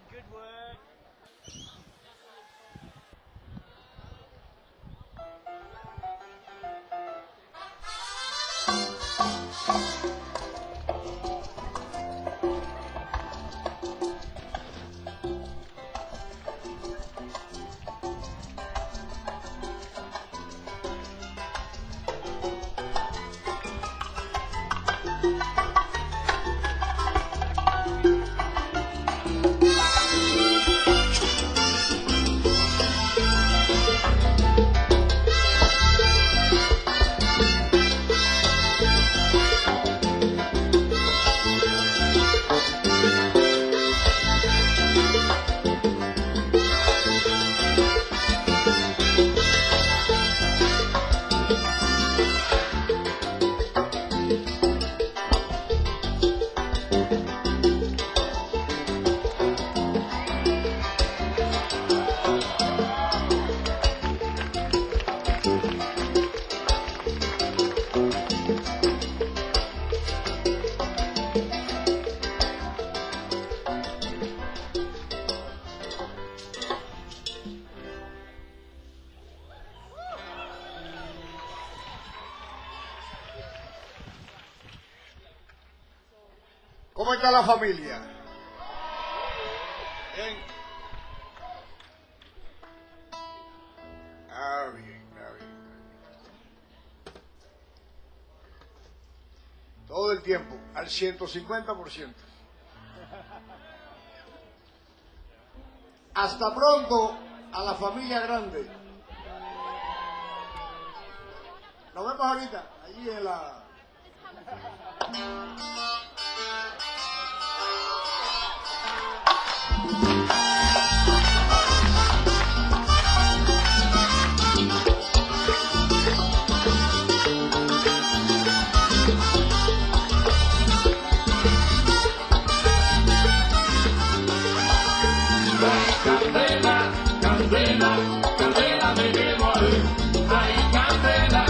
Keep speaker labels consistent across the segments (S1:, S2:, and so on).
S1: ¿Cómo está la familia? Bien. Bien. Todo el tiempo, al 150%. Hasta pronto a la familia grande. Nos vemos ahorita, allí en la...
S2: Candela me quemo ahí. Ay, candela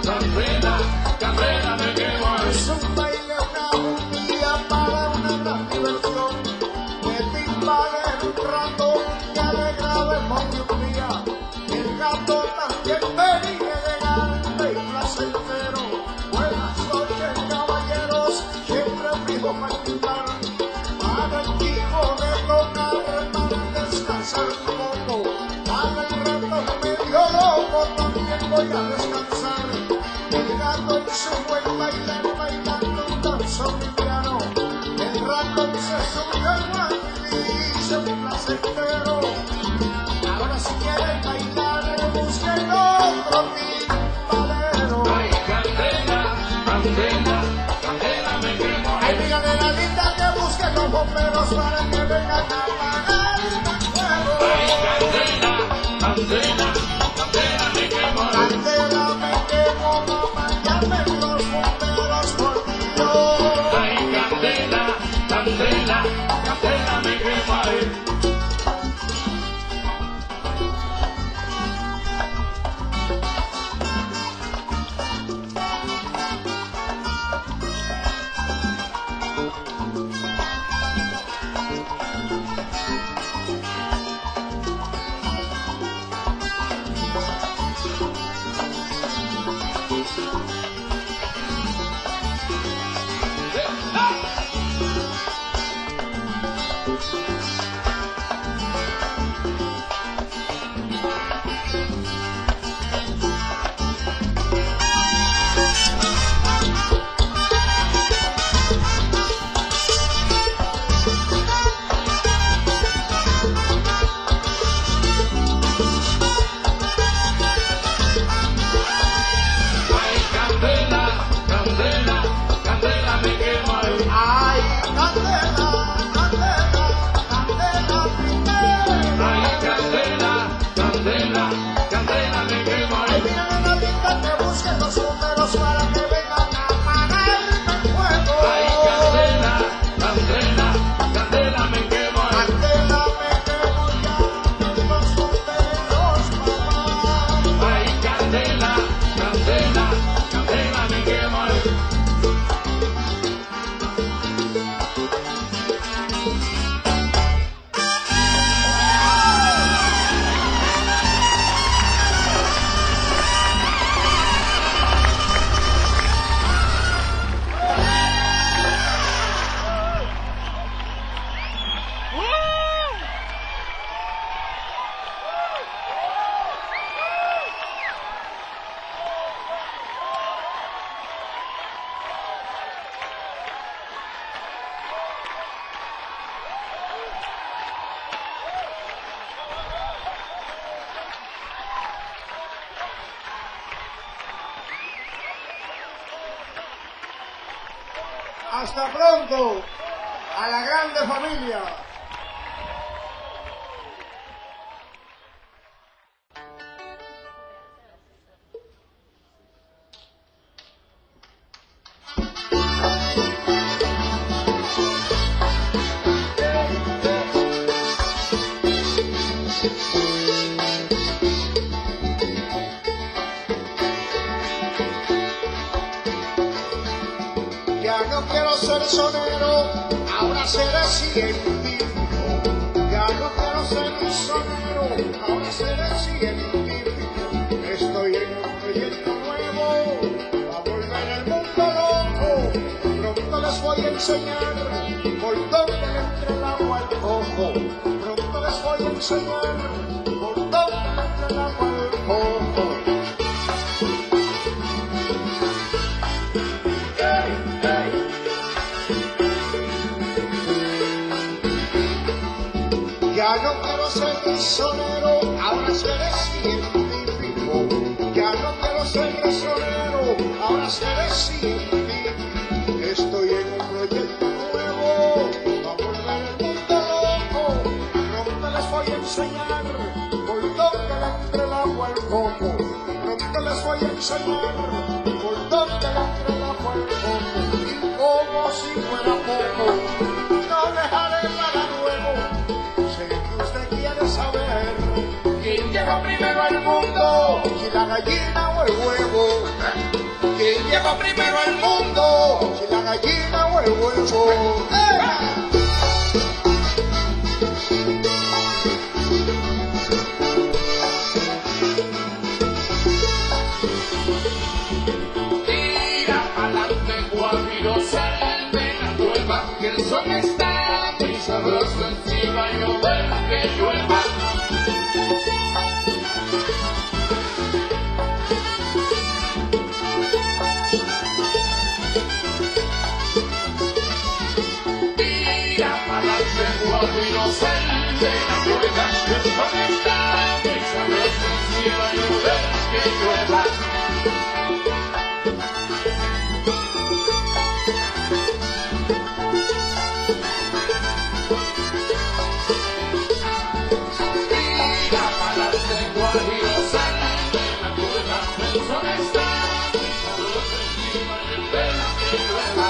S2: me quemo ahí.
S1: Es un baile, una juntilla para una gran diversión. Que te invade un rato, que alegra demonio un día. El gato también venía elegante y placentero. Buenas noches, caballeros, siempre fijo para quitar. Para el hijo de tocar, para descansar un poco. Para el rato medio loco, también voy a descansar. El gato en su buen bailar, bailando un danzón liviano. El ratón se subió al guante y dice un placentero. Ahora si quieren bailar, busquen otro timbalero.
S2: Ay, candela me quemo ahí.
S1: Ay, díganle a la linda que busquen los bomberos para que vengan a apagar el fuego.
S2: Ay, candela me quemo ahí.
S1: Candela me quemo, mamá, llamen los bomberos por Dios.
S2: Ay, candela me quemo ahí.
S1: Hasta pronto a la grande familia. Ya no quiero ser sonero, ahora seré científico. Ya no quiero ser sonero, ahora seré científico. Estoy en un proyecto nuevo, a volver el mundo loco. Pronto les voy a enseñar por dónde le entra el agua al coco. Pronto les voy a enseñar por dónde le entra el agua al coco. Ya no quiero ser sonero, ahora seré científico. Ya no quiero ser sonero, ahora seré científico. Estoy en un proyecto nuevo, a volver el mundo loco. Pronto les voy a enseñar por dónde le entra el agua al coco. Pronto les voy a enseñar por dónde le entra el agua al coco. Y como si fuera poco, no dejaré para luego. Saber quién llegó primero al mundo, si la gallina o el huevo. ¿Quién llegó primero al mundo, si la gallina o el huevo?
S2: Tira pa'lante, Guajiro, sal de la cueva, que el sol está muy sabroso encima y no ver que llueva. Guajiro, sal de la cueva, que el sol está muy sabroso encima y no ver que llueva. Tira pa'lante, Guajiro, sal de la cueva, que el sol está muy sabroso encima y no ver que llueva.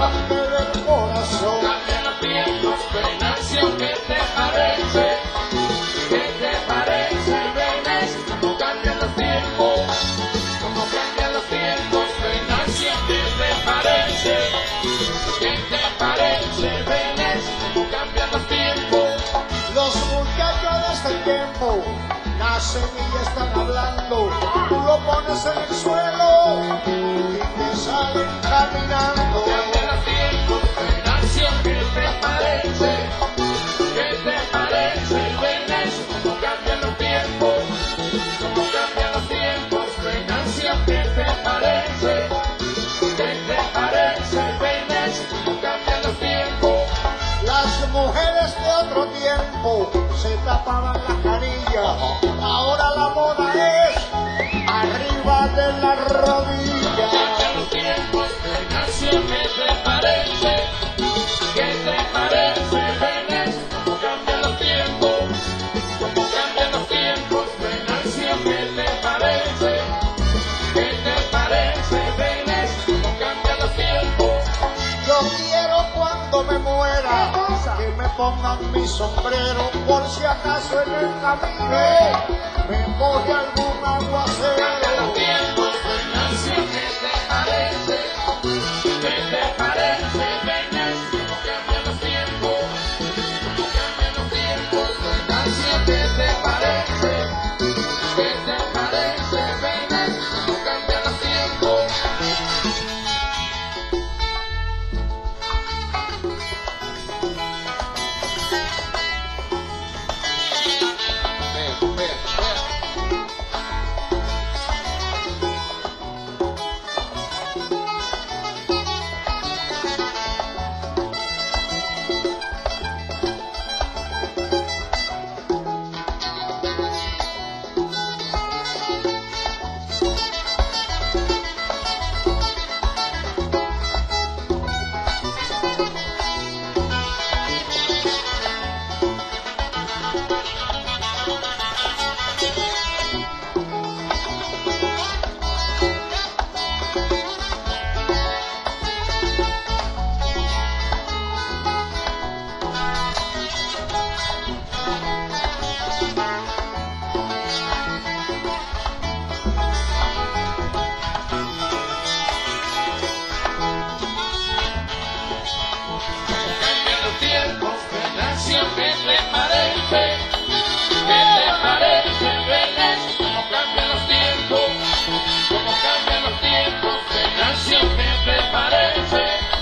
S1: grande del corazón.
S2: Cambian los tiempos, Venancio, ¿qué te parece? ¿Qué te parece, Venancio? ¿Cómo cambian los tiempos? ¿Cómo cambian los tiempos, Venancio? ¿Qué te parece? ¿Qué te parece, Venancio? ¿Cómo cambian los tiempos?
S1: Los muchachos de este tiempo nacen y ya están hablando. Tú lo pones en el suelo y te salen caminando.
S2: Cambian los tiempos, Venancio, ¿qué te parece? ¿Qué te parece, Venancio? ¿Cómo cambian los tiempos? ¿Cómo cambian los tiempos, Venancio? ¿Qué te parece? ¿Qué te parece, Venancio? ¿Cómo cambian los tiempos?
S1: Las mujeres de otro tiempo se tapaban la carilla. Ahora la moda es arriba de la rodilla.
S2: Cambian los tiempos, Venancio, ¿qué te parece? ¿Qué te parece, Venancio? ¿Cómo cambian los tiempos? ¿Cómo cambian los tiempos, Venancio? ¿Qué te parece? ¿Qué te parece, Venancio? ¿Cómo cambian los tiempos?
S1: Yo quiero cuando me muera que me pongan mi sombrero por si acaso en el camino me coge algún
S2: Cambian los
S1: aguacero.
S2: tiempos, Venancio, ¿qué te parece? ¿Qué te parece, Venancio? ¿Cómo cambian los tiempos? ¿Cómo cambian los tiempos, Venancio? ¿Qué te parece? ¿Qué te parece, Venancio? ¿Cómo cambian los tiempos? Cambian los tiempos, Venancio, ¿qué te parece? ¿Qué te parece, Venancio? ¿Cómo cambian los tiempos? ¿Cómo cambian los tiempos, Venancio? ¿Qué te parece?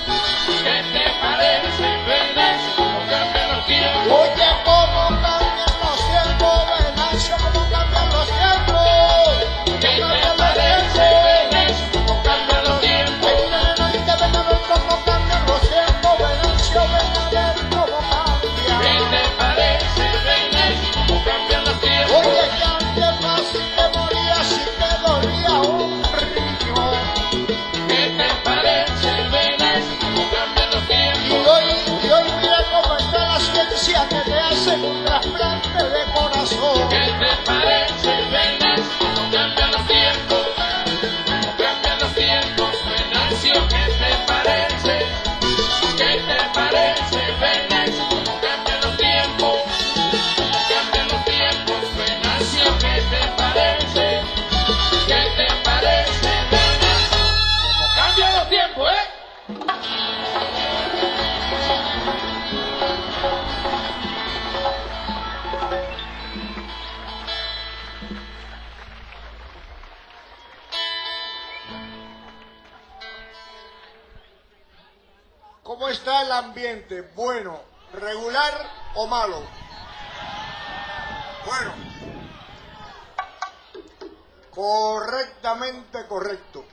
S2: ¿Qué te parece, Venancio? ¿Cómo cambian los tiempos?
S1: Oye, cómo cambian los tiempos, Venancio, cómo cambian los tiempos.
S2: ¿Qué te parece, Venancio? ¿Cómo cambian los tiempos?
S1: Ven a ver cómo cambian los tiempos, Venancio, ven a ver cómo
S2: ¿Qué
S1: cambian.
S2: te parece, Venancio? ¿Cómo cambian los tiempos?
S1: Oye, que antes casi te morías y te dolía un riñón.
S2: ¿Qué te parece, Venancio? ¿Cómo cambian los
S1: Y
S2: tiempos?
S1: hoy mira cómo está la ciencia que te hacen un trasplante de corazón.
S2: ¿Qué te parece, Venancio? ¿Cómo cambian los tiempos? ¿Cómo cambian los tiempos, Venancio? ¿Qué te parece? ¿Qué te parece, Venancio? ¿Cómo cambian los tiempos? ¿Cómo cambian los tiempos, Venancio? ¿Qué te parece? ¿Qué te parece, Venancio? ¿Cómo cambian los tiempos,
S1: ¿Cómo está el ambiente? ¿Bueno, regular o malo? Bueno. Correctamente correcto.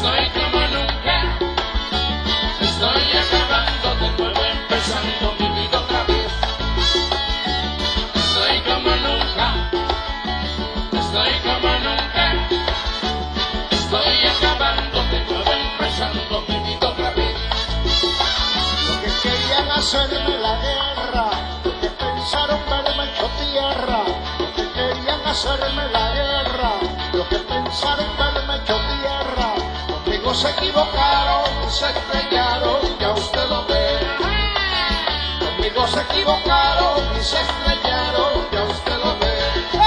S2: Estoy como nunca, estoy acabando de nuevo, empezando mi vida otra vez. Estoy como nunca, estoy como nunca, estoy acabando de nuevo, empezando mi vida otra vez.
S1: Lo que querían hacerme la guerra, lo que pensaron verme hecho tierra, lo que querían hacerme la guerra, lo que pensaron verme hecho tierra, conmigo se equivocaron y se estrellaron, ya usted lo ve. Conmigo se equivocaron y se estrellaron, ya usted lo ve.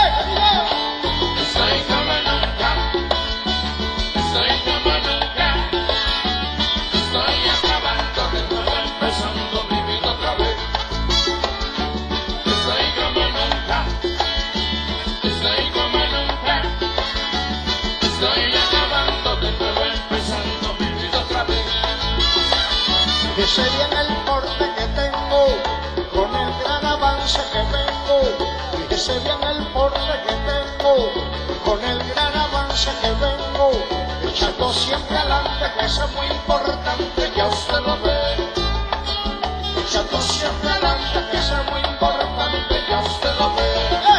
S2: Estoy como nunca, estoy como nunca, estoy acabando de nuevo, empezando mi vida otra vez. Estoy como nunca, estoy como nunca, estoy acabando de nuevo, empezando mi vida otra vez.
S1: Fíjese bien el porte que tengo, con el gran avance que vengo. Fíjese bien el porte que tengo, con el gran avance que vengo. Echando siempre adelante, que eso es muy importante, ya usted lo ve. Echando siempre adelante, que eso es muy importante, ya usted lo ve.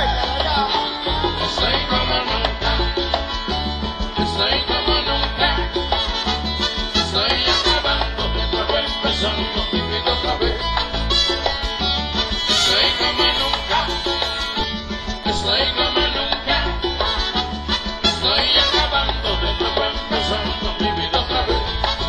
S2: Estoy como nunca, estoy como nunca, estoy acabando de nuevo, empezando mi vida otra vez. Estoy como nunca, estoy como nunca, estoy acabando de nuevo, empezando mi vida otra vez.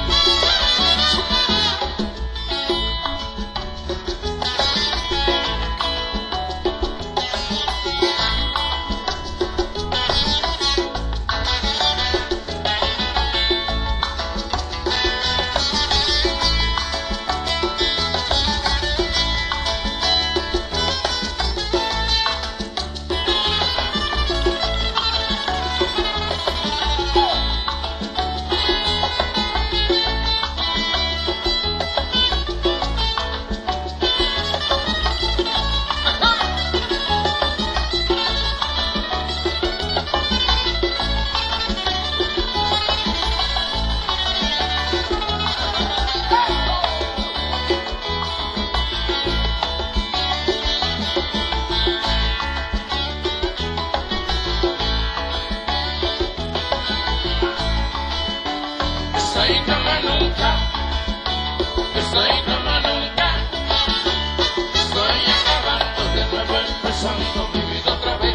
S2: Estoy como nunca, estoy como nunca, estoy acabando de nuevo, empezando mi vida otra vez.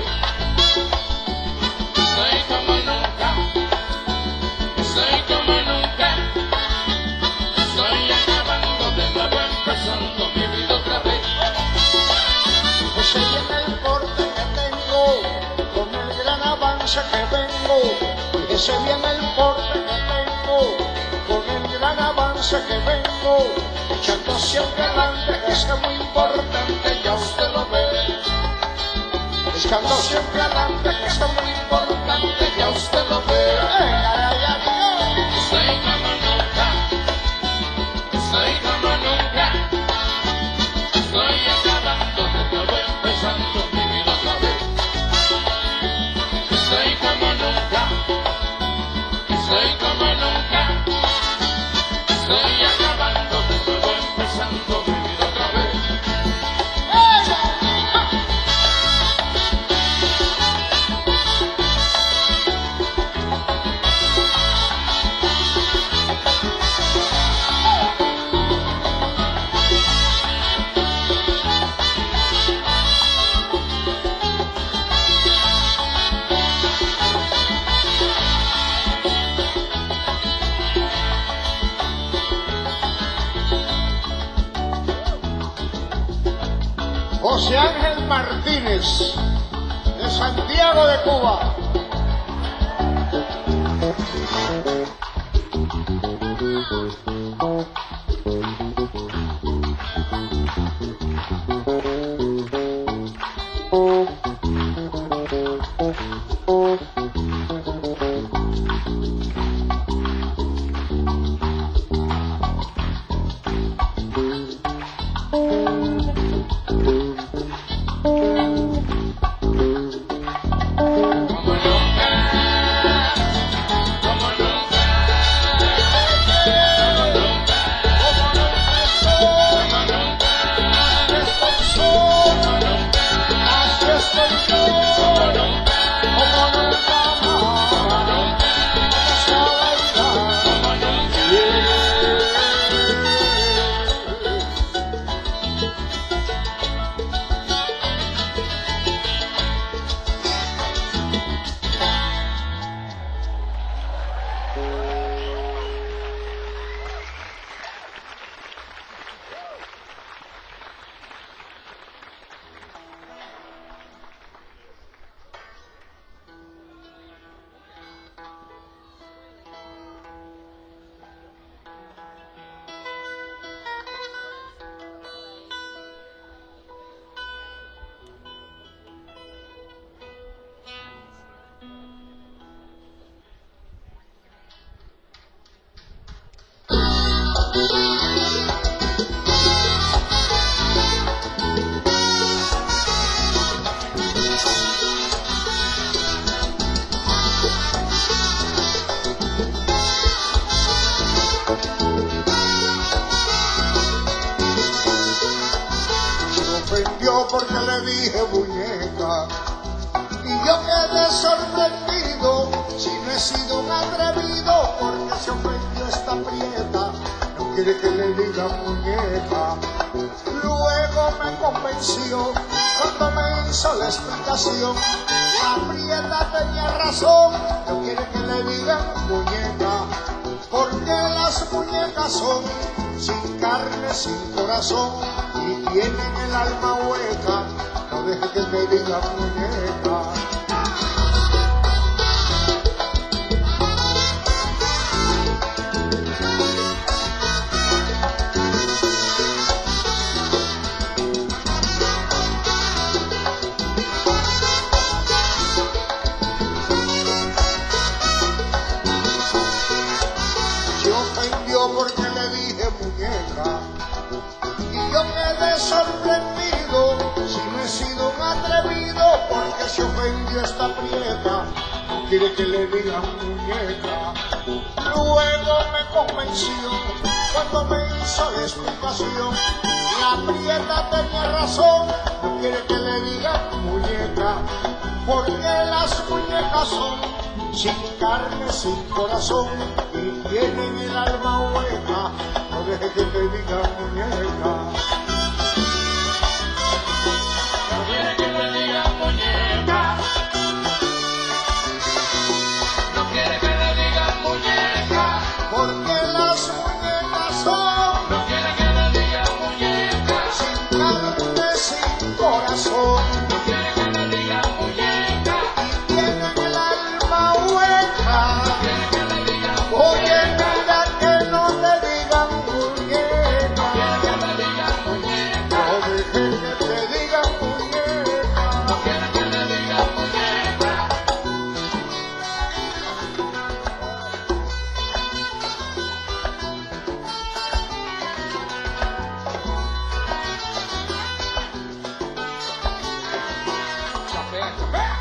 S2: Estoy como nunca, estoy como nunca, estoy acabando de nuevo, empezando mi vida otra vez.
S1: Fíjese bien el porte que tengo, con el gran avance que vengo. Fíjese bien el porte que tengo, con el gran avance que vengo. Echando siempre adelante, que eso es muy importante, ya usted lo ve. Echando siempre adelante, que eso es muy importante, ya usted lo ve.
S2: Estoy como nunca, estoy como nunca, estoy acabando de nuevo, empezando mi vida otra vez. Estoy como nunca, estoy como nunca, estoy acabando de nuevo, empezando mi vida otra vez.
S1: José Ángel Martínez, de Santiago de Cuba.
S2: Como nunca,
S1: Porque le dije muñeca y yo quedé sorprendido. Si no he sido un atrevido, porque se ofendió esta prieta, no quiere que le diga muñeca. Luego me convenció cuando me hizo la explicación. La prieta tenía razón, no quiere que le digan muñeca, porque las muñecas son sin carne, sin corazón y tienen el alma hueca. No deje que me digan muñeca. Se ofendió porque le dije muñeca y yo quedé sorprendido. Si no he sido un atrevido, porque se ofendió esta prieta, no quiere que le digan muñeca. Luego me convenció cuando me hizo la explicación. La prieta tenía razón, no quiere que le digan muñeca, porque las muñecas son sin carne, sin corazón y tienen el alma hueca. No deje que te digan muñeca.
S2: No quiere que le digan muñeca. No quiere que le digan muñeca.
S1: Porque las muñecas son
S2: No quiere que le digan muñeca.
S1: sin carne, sin corazón
S2: No quiere que le digan muñeca.
S1: y tienen el alma hueca.
S2: No quiere que le digan
S1: Oye,
S2: muñeca.
S1: mira que no te digan
S2: No
S1: muñeca.
S2: quiere que le digan muñeca.
S1: No dejes que te digan muñeca.
S2: No quiere que le digan muñeca. Chapea, chapea.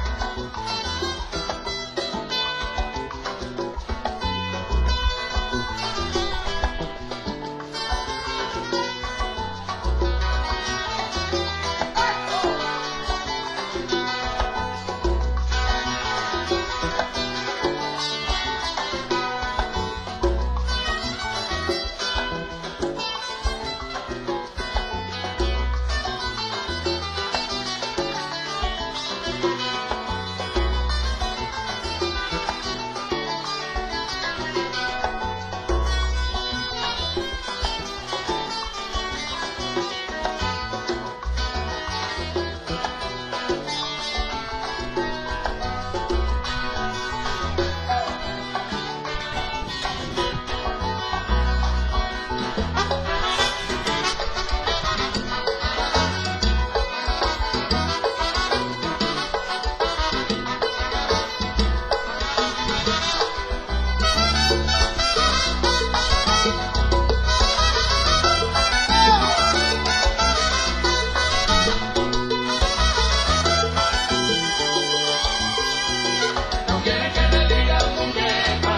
S2: No quiere que le digan muñeca.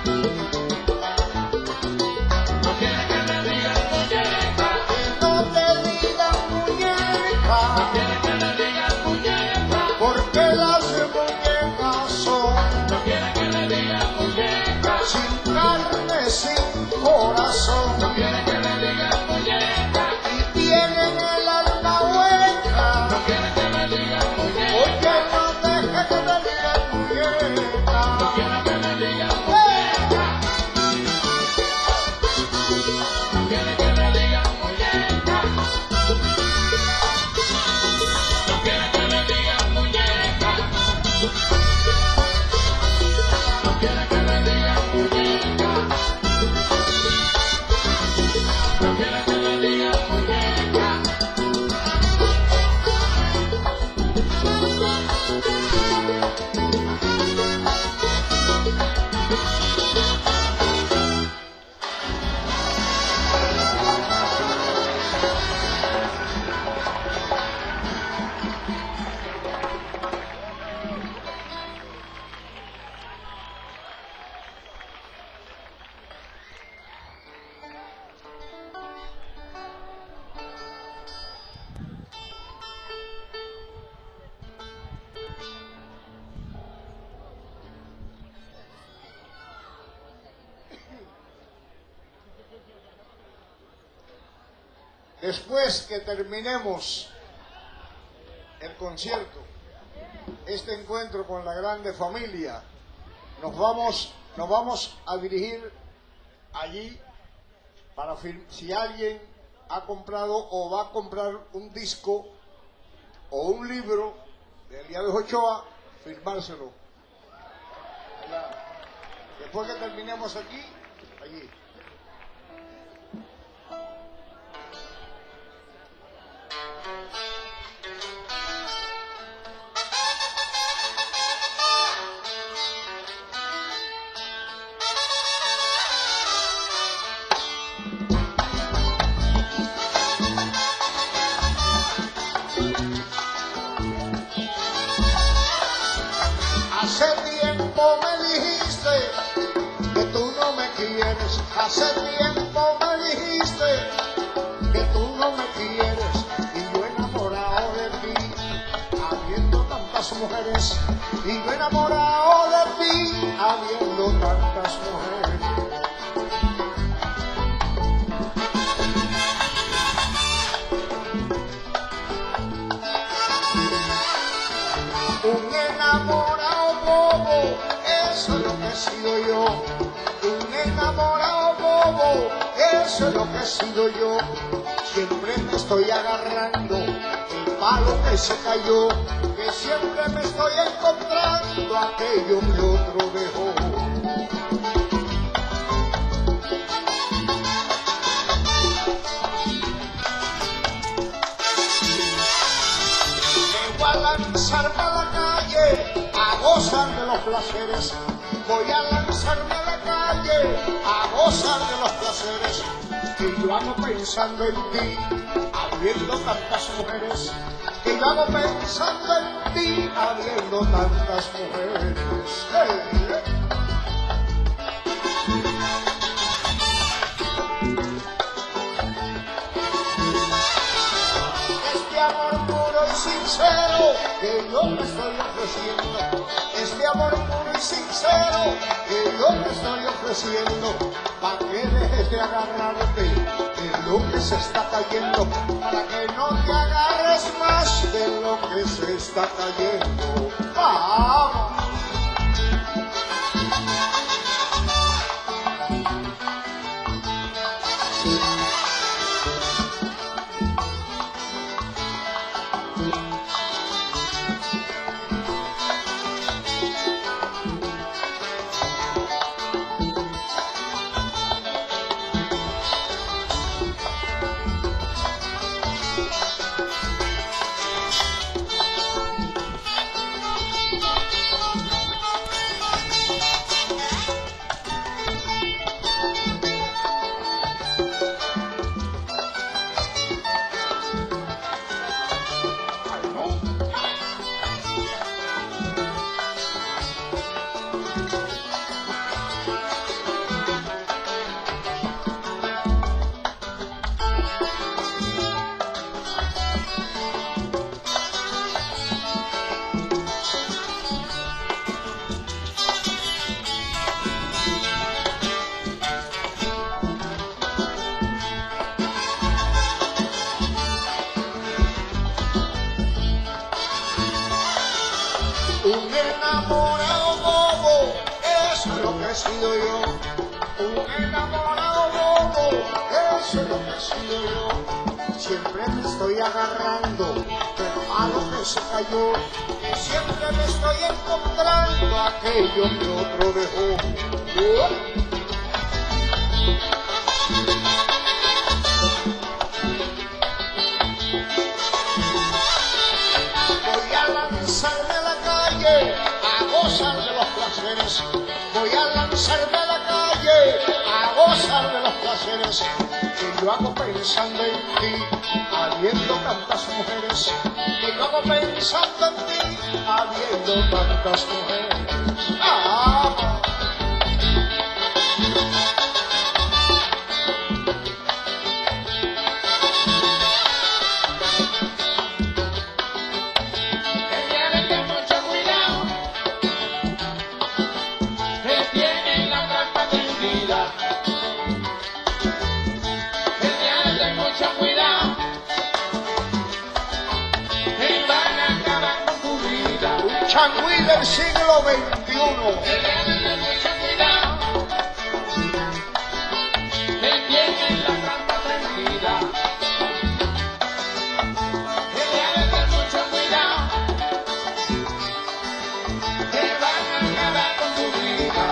S2: No quiere que le digan muñeca.
S1: Que no te digan muñeca.
S2: No quiere que le digan muñeca.
S1: Porque las muñecas son
S2: No quiere que le digan muñeca.
S1: sin carne, sin corazón
S2: No quiere que le digan muñeca.
S1: y tienen el alma hueca.
S2: No quiere que le digan muñeca.
S1: Oye, no dejes que te digan muñeca.
S2: No quiere que le digan muñeca. No quiere que le digan muñeca. No quiere que le digan muñeca. No quiere que le digan muñeca.
S1: Después que terminemos el concierto, este encuentro con la grande familia, nos vamos a dirigir allí para si alguien ha comprado o va a comprar un disco o un libro de Eliades Ochoa, firmárselo. Después que terminemos aquí, allí. Hace tiempo me dijiste que tú no me quieres. Hace tiempo me dijiste que tú no me quieres. Y yo enamorado de ti, habiendo tantas mujeres. Y yo enamorado de ti, habiendo tantas mujeres. Un enamorado bobo, eso es lo que he sido yo. Un enamorado bobo, eso es lo que he sido yo. Siempre me estoy agarrando el palo que se cayó, que siempre me estoy encontrando aquello que otro dejó. Voy a lanzarme a la calle a gozar de los placeres. Voy a lanzarme a la calle a gozar de los placeres. Que yo hago pensando en ti, habiendo tantas mujeres. Que yo hago pensando en ti, habiendo tantas mujeres. Este amor puro y sincero que yo me estoy ofreciendo, este amor puro y sincero que yo me estoy ofreciendo, para que dejes de agarrarte de lo que se está cayendo, para que no te agarres más de lo que se está cayendo. ¡Vamos! Un enamorado bobo, eso es lo que he sido yo. Un enamorado bobo, eso es lo que he sido yo. Siempre me estoy agarrando del palo que se cayó. Siempre me estoy encontrando aquello que otro dejó. Voy a lanzarme a la calle a gozar de los placeres. Voy a lanzarme a la calle a gozar de los placeres. Que yo hago pensando en ti, habiendo tantas mujeres. Que yo hago pensando en ti, habiendo tantas mujeres. ¡Ah! del siglo XXI.
S2: Tengan mucho cuidado, que tienen la trampa tendida. Tengan mucho cuidado, que van a acabar con su vida.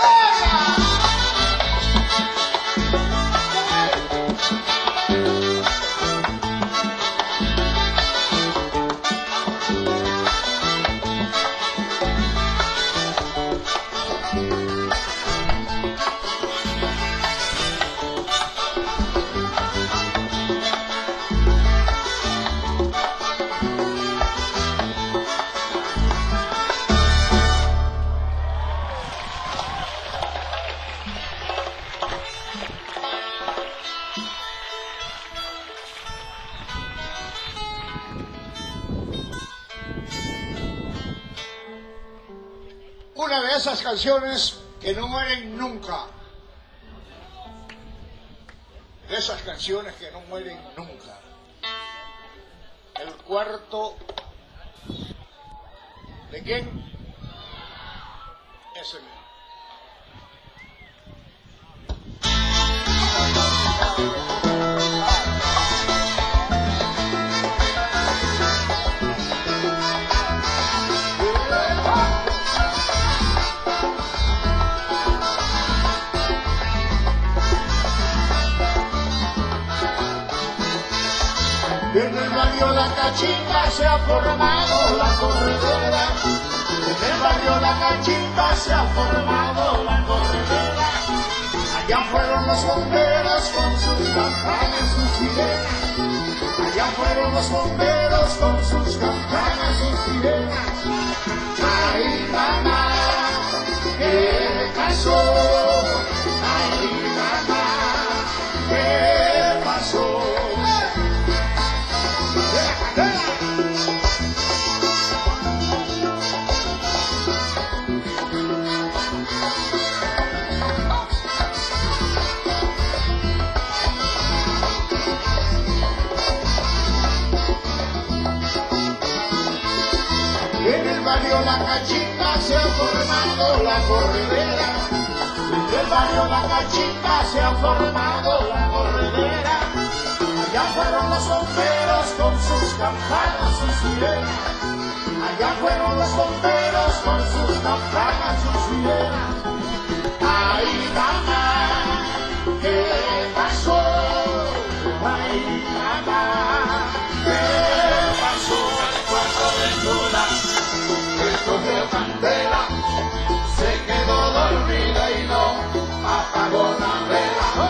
S1: Una de esas canciones que no mueren nunca. De esas canciones que no mueren nunca. El cuarto. ¿De quién? Ese mismo. En el barrio La Cachimba se ha formado la corredera. En el barrio La Cachimba se ha formado la corredera. Allá fueron los bomberos con sus campanas, sus sirenas. Allá fueron los bomberos con sus campanas, sus sirenas. Ay, mamá, ¿qué pasó? Ay, mamá, ¿qué pasó? En el barrio La Cachimba se ha formado la corredera. En el barrio La Cachimba se ha formado la corredera. Allá fueron los bomberos con sus campanas, sus sirenas. Allá fueron los bomberos con sus campanas, sus sirenas. Ay, mamá, ¿qué pasó? Ay, mamá, ¿qué pasó? Cuando desnuda, que cogió candela, se quedó dormida y no apagó la vela.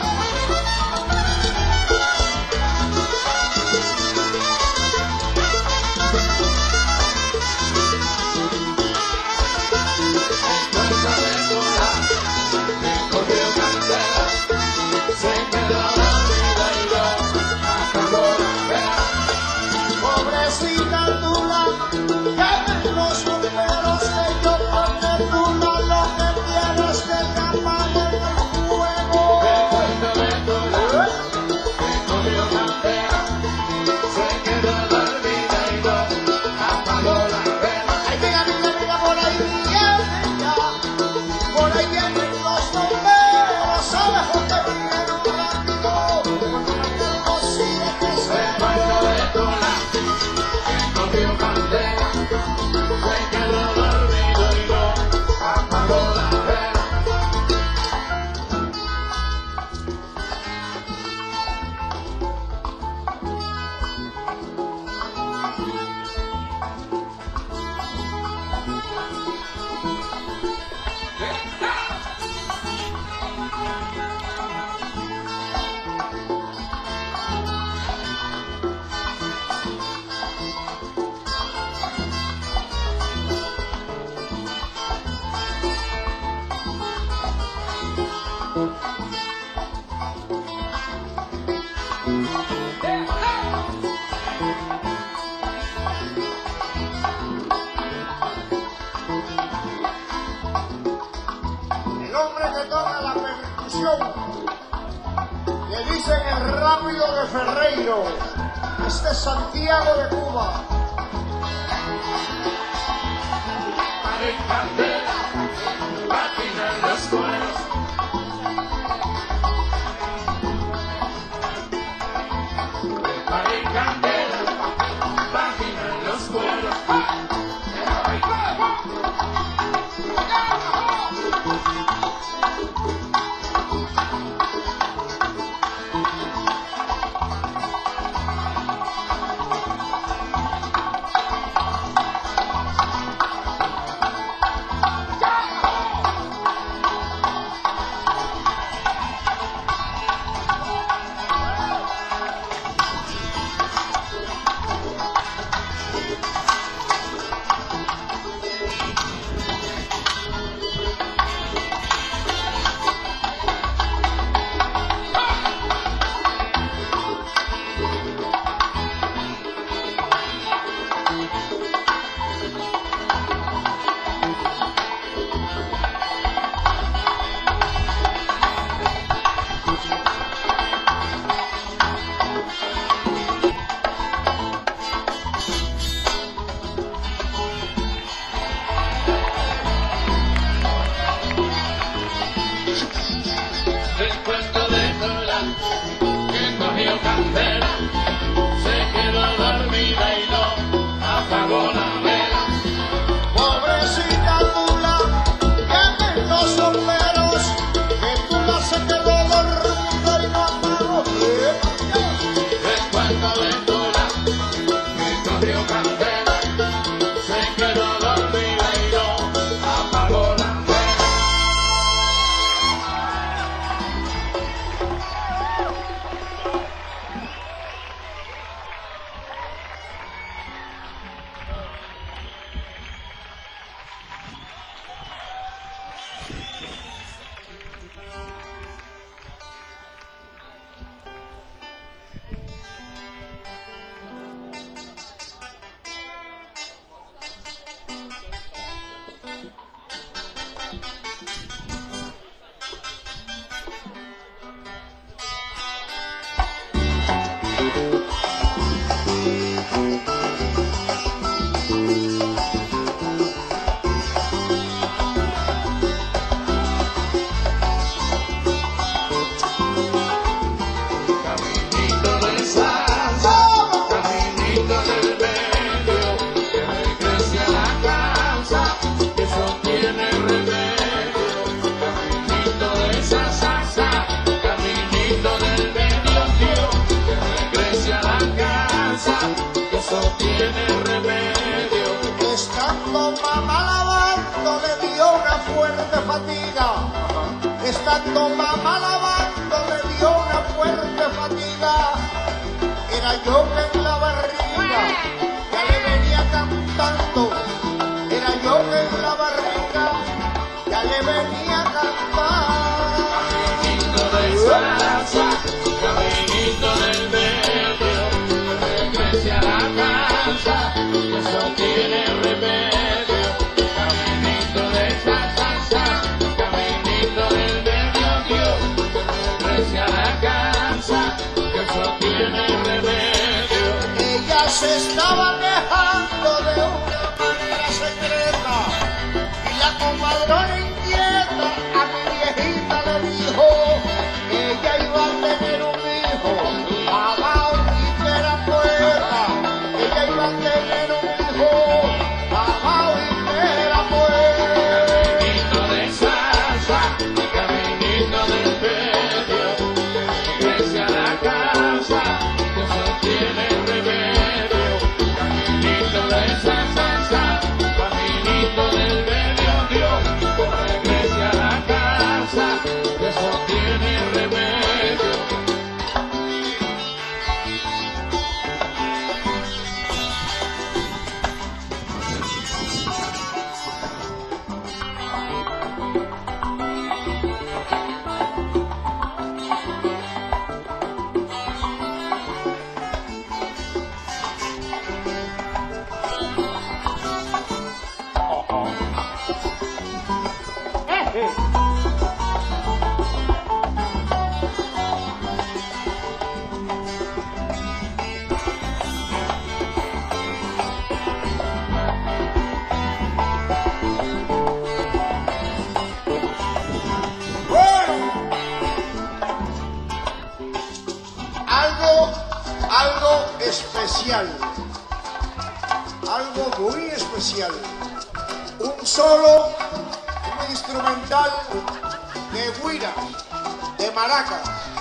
S1: Pobrecita Tula, llamen los bomberos que yo pone Tula, lo que tienes que tapar en el fuego. El cuento de Tula, que cogió candela, se quedó dormida y no apagó la vela. Ay, venga, por ahí vienen los bomberos, ¿sabes dónde vienen un ratito? No sigue que se el cuento de Tula. Cogió candela, se quedó dormido y no apagó la vela. El hombre que toca la percusión, le dicen el rápido de Ferreiro, este es Santiago de Cuba.
S2: en candela, patinan los cueros. Prepara en candela, patinan los cueros. El cuento de Lola que cogió candela, se quedó dormida y no apagó la vela.
S1: Pobrecita Tula, que en los sombreros, que Tula se quedó dormida y no apagó.
S2: El cuento de Lola que cogió candela, se quedó dormida y no apagó la vela. Caminito de salsa, caminito del medio, que regrese a la casa, que eso tiene remedio. Caminito de esa salsa, caminito del medio, tío, que regrese a la casa, que eso tiene remedio.
S1: Estando mamá lavando le dio una fuerte fatiga. Estando mamá lavando le dio una fuerte fatiga. Era yo que en la barriga ya le venía cantando. Era yo que en la barriga ya le venía cantando.
S2: Caminito de salsa, caminito del medio, que regrese a la casa, que eso tiene remedio. Caminito de esa salsa, caminito del medio, Dios, que regrese a la casa, que eso tiene remedio.
S1: Ella se estaba quejando de una manera secreta y la comadrona inquieta a mi viejita le dijo que ella iba a tener un hijo pagado y que era poeta. Ella iba a tener un hijo pagado y que era poeta.
S2: Caminito de salsa, caminito del medio, que regrese a la casa, que eso tiene remedio. Caminito de esa salsa, caminito del medio, Dios, que regrese a la casa, que eso tiene
S1: algo especial, algo muy especial. Un solo, un instrumental de güira, de maraca.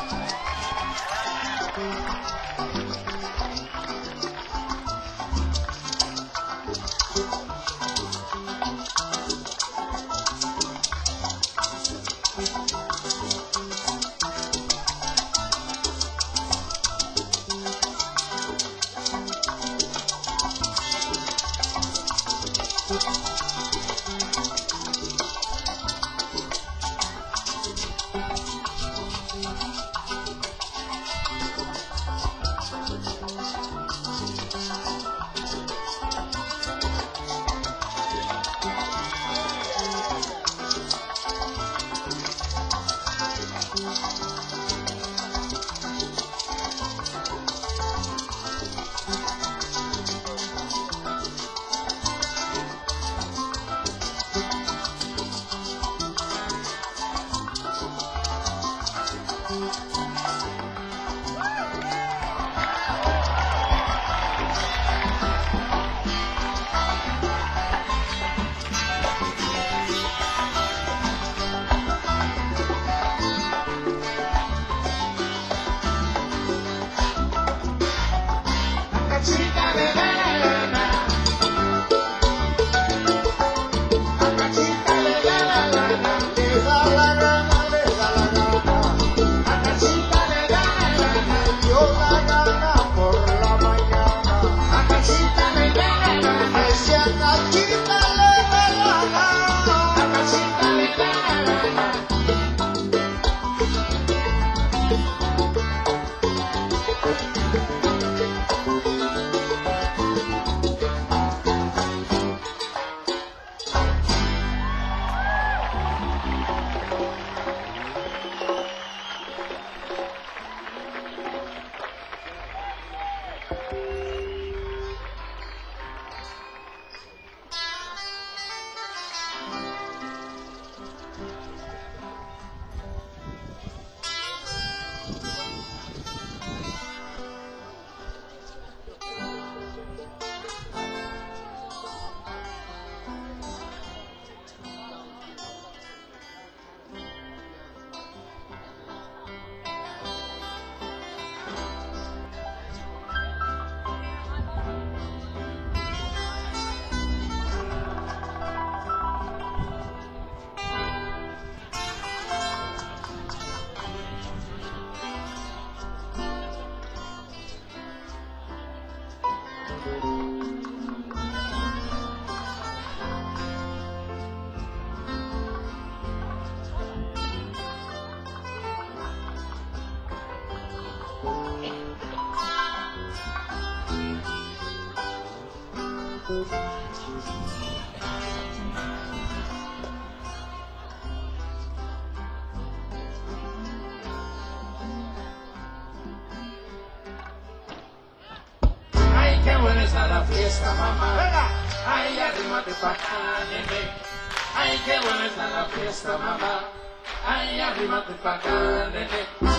S2: Ay, qué buena está la fiesta, mamá. Ay, arrímate pa' acá, nene. Ay, qué buena está la fiesta, mamá. Ay, arrímate pa' acá, nene.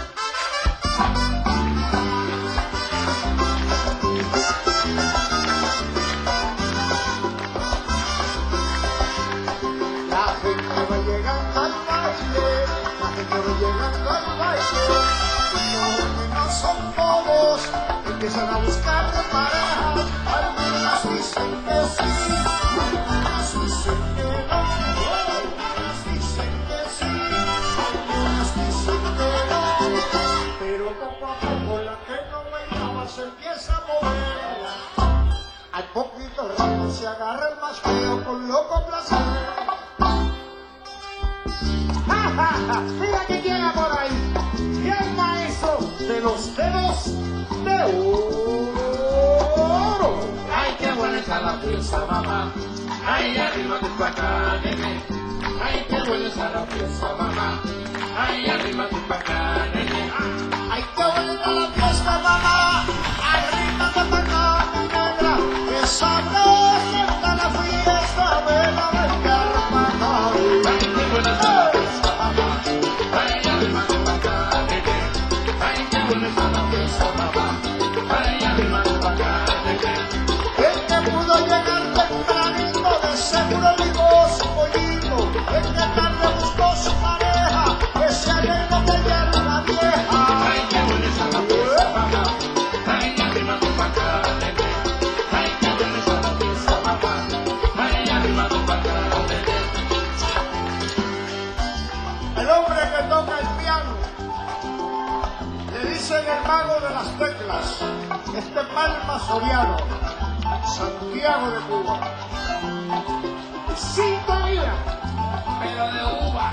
S1: La gente va llegando al baile, la gente va llegando al baile. Los que no son bobos empiezan a buscar de pareja. Algunas dicen que sí, algunas dicen que no. Algunas dicen que sí, algunas dicen que no. Pero poco a poco la que no bailaba se empieza a mover. Al poquito rato se agarra el más feo con loco placer. Mira que llega por ahí, y el maestro de los dedos de oro.
S2: Ay, qué buena está la fiesta, mamá. Ay, arrímate pa' acá, nene. Ay, qué buena está la fiesta, mamá. Ay, arrímate pa' acá, nene.
S1: Ay, qué bonita la fiesta, mamá. Arrímate pa' acá, mi negra. Que sabrosa está la fiesta, ven a bailar, mamá.
S2: Ay, qué buena está la fiesta, mamá. Ay, arrímate pa' acá, nene. Ay, qué buena está la fiesta, mamá.
S1: mago de las teclas, este Palma Soriano, Santiago de Cuba. Sintonía,
S2: pero de uva.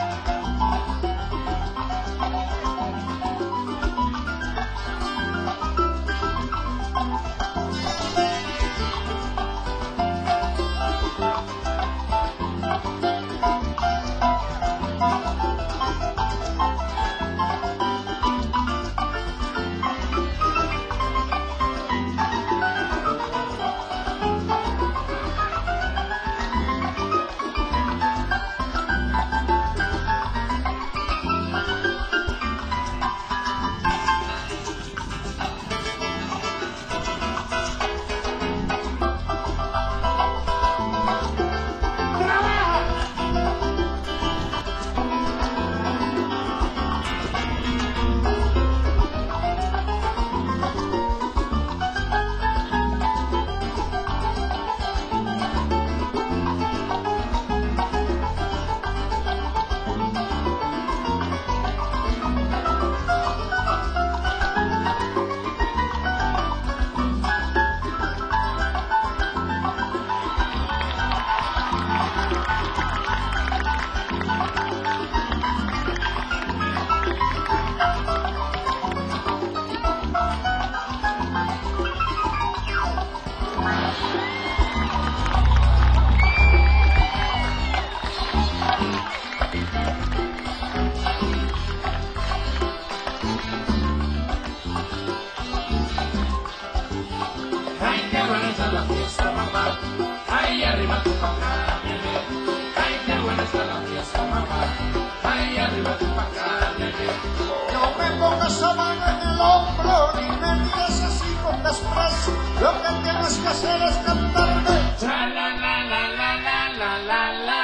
S2: Ay, qué buena está la fiesta, mamá. Ay, arriba tu paca, nene. Ay, qué buena está la fiesta, mamá. Ay, arriba tu paca, nene.
S1: no me pongas la mano en el hombro, ni me mires así con desprecio. Lo que tienes que hacer es cantarme.
S2: Tra la la la la la la la la.